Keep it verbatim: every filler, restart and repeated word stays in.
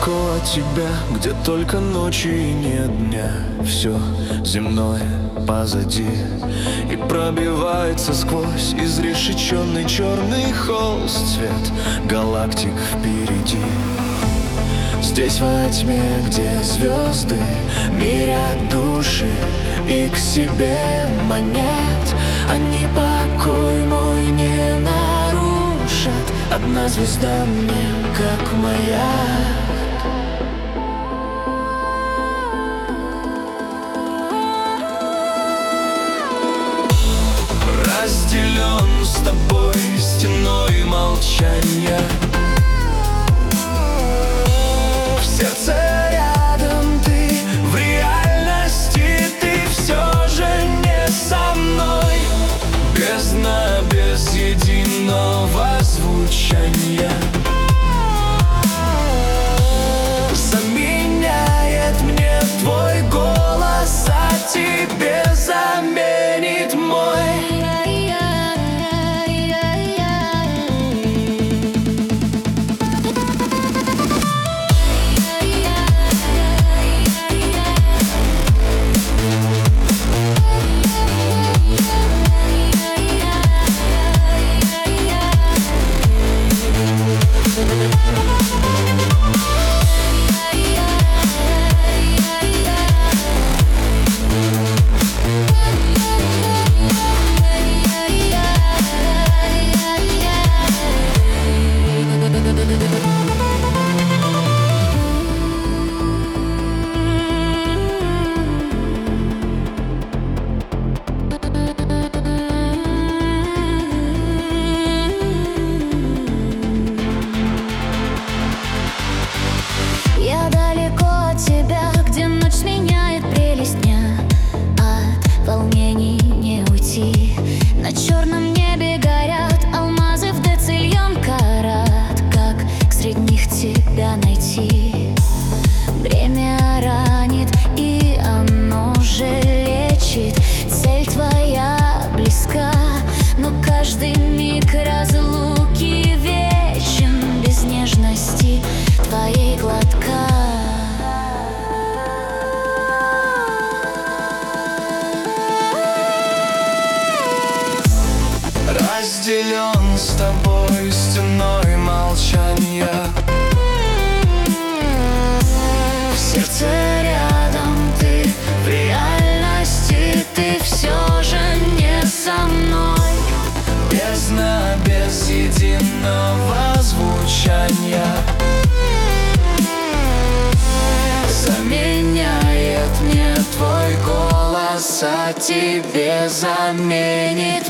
далеко от тебя, где только ночи и нет дня. Все земное позади, и пробивается сквозь изрешеченный черный холст цвет галактик впереди. Здесь во тьме, где звезды мирят души и к себе манят, они покой мой не нарушат. Одна звезда мне как маяк. Разделен с тобой стеной молчания. В сердце рядом ты, в реальности ты все же не со мной. Бездна без единого звучания заменяет мне твой голос, а тебе заменит мой. Я далеко от тебя, где ночь сменяет прелесть дня. От волнений не уйти. На черном небе горят алмазы в децильон карат. Как среди них тебя найти? Время ранит, и оно же лечит. Цель твоя близка, но каждый миг разлуки вечен. Без нежности твоей глотка. Разделен с тобой стеной молчания. В сердце рядом ты, в реальности ты все же не со мной. Бездна без единого звучания заменяет мне твой голос, а тебе заменит